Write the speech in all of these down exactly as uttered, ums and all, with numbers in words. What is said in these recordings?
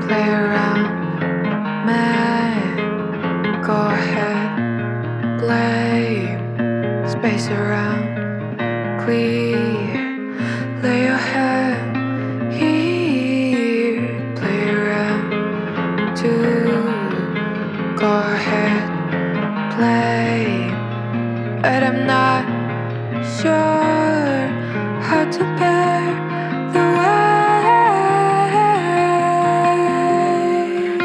play around, man. Go ahead, blame. Space around, clear. Lay your head here, play around too. Go ahead, play. But I'm not sure how to bear the weight.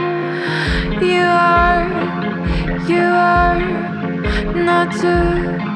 You are, you are not to